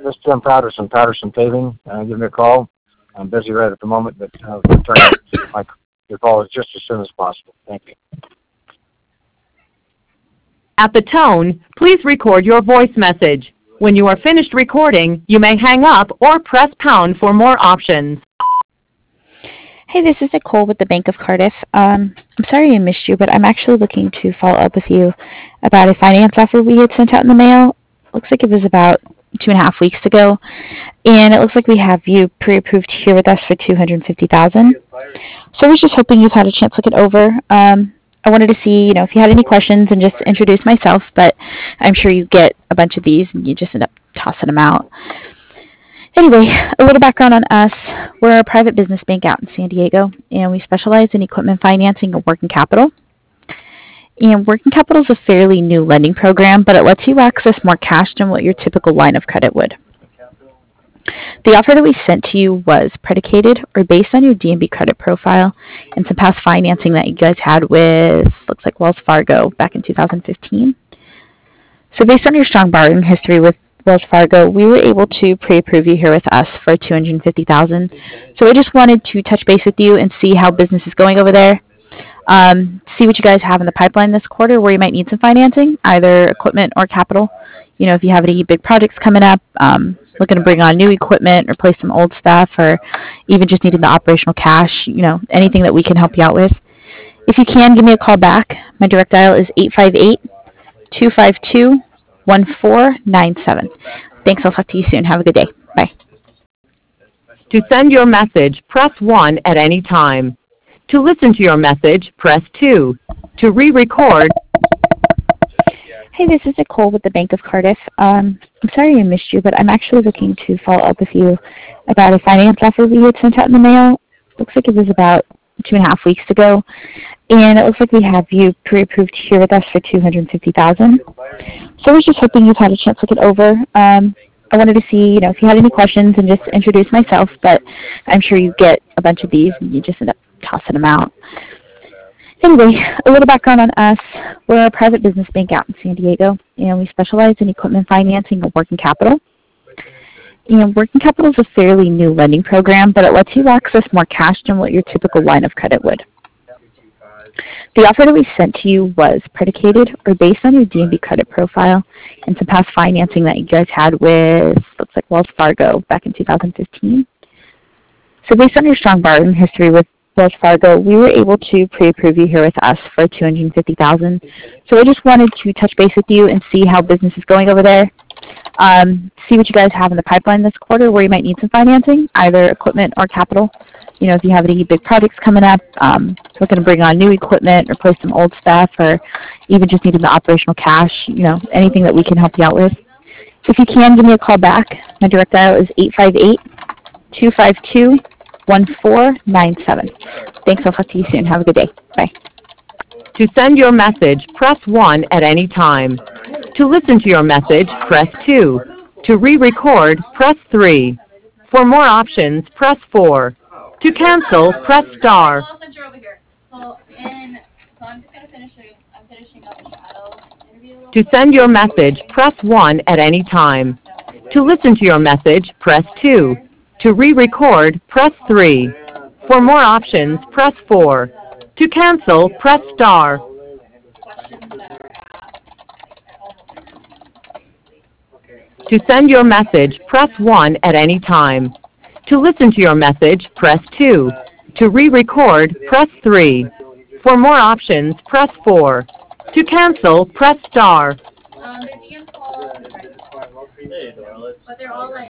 this is Jim Patterson, Patterson Paving. Give me a call. I'm busy right at the moment, but I'll return your call just as soon as possible. Thank you. At the tone, please record your voice message. When you are finished recording, you may hang up or press pound for more options. Hey, this is Nicole with the Bank of Cardiff. I'm sorry I missed you, but I'm actually looking to follow up with you about a finance offer we had sent out in the mail. Looks like it was about 2.5 weeks ago, and it looks like we have you pre-approved here with us for $250,000. So I was just hoping you've had a chance to look it over. I wanted to see, if you had any questions and just introduce myself, but I'm sure you get a bunch of these and you just end up tossing them out. Anyway, a little background on us. We're a private business bank out in San Diego, and we specialize in equipment financing and working capital. And working capital is a fairly new lending program, but it lets you access more cash than what your typical line of credit would. The offer that we sent to you was predicated or based on your D&B credit profile and some past financing that you guys had with, looks like Wells Fargo back in 2015. So based on your strong borrowing history with Wells Fargo, we were able to pre-approve you here with us for $250,000. So I just wanted to touch base with you and see how business is going over there. See what you guys have in the pipeline this quarter where you might need some financing, either equipment or capital. If you have any big projects coming up, looking to bring on new equipment, replace some old stuff, or even just needing the operational cash, anything that we can help you out with. If you can, give me a call back. My direct dial is 858-252-1497. Thanks. I'll talk to you soon. Have a good day. Bye. To send your message, press 1 at any time. To listen to your message, press 2. To re-record. Hey, this is Nicole with the Bank of Cardiff. I'm sorry I missed you, but I'm actually looking to follow up with you about a finance offer we had sent out in the mail. Looks like it was about 2.5 weeks ago, and it looks like we have you pre-approved here with us for $250,000. So I was just hoping you've had a chance to look it over. I wanted to see, if you had any questions and just introduce myself, but I'm sure you get a bunch of these and you just end up tossing them out. Anyway, a little background on us. We're a private business bank out in San Diego, and we specialize in equipment financing and working capital. And working capital is a fairly new lending program, but it lets you access more cash than what your typical line of credit would. The offer that we sent to you was predicated or based on your D&B credit profile and some past financing that you guys had with, looks like Wells Fargo back in 2015. So based on your strong borrowing history with Wells Fargo, we were able to pre-approve you here with us for $250,000. So I just wanted to touch base with you and see how business is going over there. See what you guys have in the pipeline this quarter where you might need some financing, either equipment or capital. If you have any big projects coming up, looking to bring on new equipment, replace some old stuff, or even just needing the operational cash, anything that we can help you out with. If you can, give me a call back. My direct dial is 858-252-1497. Thanks. I'll talk to you soon. Have a good day. Bye. To send your message, press 1 at any time. To listen to your message, press 2. To re-record, press 3. For more options, press 4. To cancel, press star. Since you're over here. So I'm just gonna I'm finishing up the shadow interview. To send your message, press 1 at any time. To listen to your message, press 2. To re-record, press 3. For more options, press 4. To cancel, press star. To send your message, press 1 at any time. To listen to your message, press 2. To re-record, press 3. For more options, press 4. To cancel, press star. Their DM's called, but they're all like